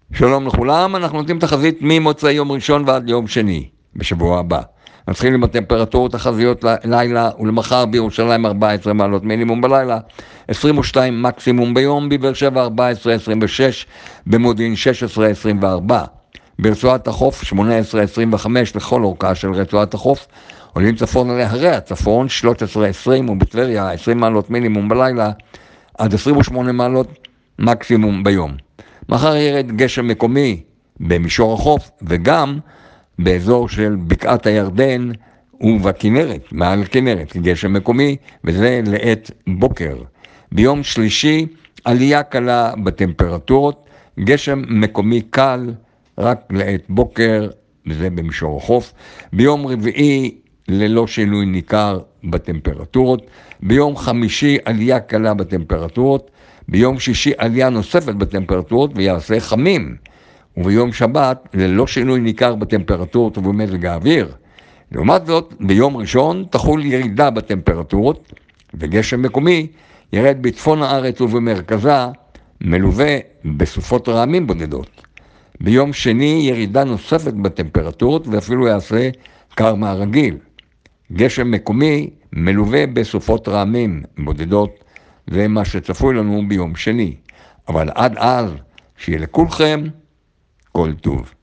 שלום לכולם, אנחנו נותנים תחזית ממוצאי יום ראשון ועד יום שני בשבוע הבא. נתחיל עם הטמפרטורות תחזיות לילה ולמחר בירושלים 14 מעלות מינימום בלילה, 22 מקסימום ביום, בבאר שבע 14, 26, במודיעין 16, 24. ברצועת החוף 18, 25 לכל אורכה של רצועת החוף, עולים צפון להרי הצפון 13, 20 ובטבריה 20 מעלות מינימום בלילה, עד 28 מעלות מקסימום ביום. מחר ירד גשם מקומי במישור החוף וגם באזור של בקעת הירדן ובכנרת, מעל כנרת, גשם מקומי, וזה לעת בוקר. ביום שלישי עלייה קלה בטמפרטורות, גשם מקומי קל רק לעת בוקר, וזה במישור החוף. ביום רביעי ללא שינוי ניכר בטמפרטורות. ביום חמישי עלייה קלה בטמפרטורות. ביום שישי עלייה נוספת בטמפרטורות ויעשה חמים. וביום שבת ללא שינוי ניכר בטמפרטורות ובמזג האוויר. לעומת זאת, ביום ראשון תחול ירידה בטמפרטורות וגשם מקומי ירד בצפון הארץ ובמרכזה, מלווה בסופות רעמים בודדות. ביום שני ירידה נוספת בטמפרטורות ואפילו יעשה קר מהרגיל. גשם מקומי מלווה בסופות רעמים בודדות, זה מה שצפוי לנו ביום שני. אבל עד אז, שיהיה לכולכם כל טוב.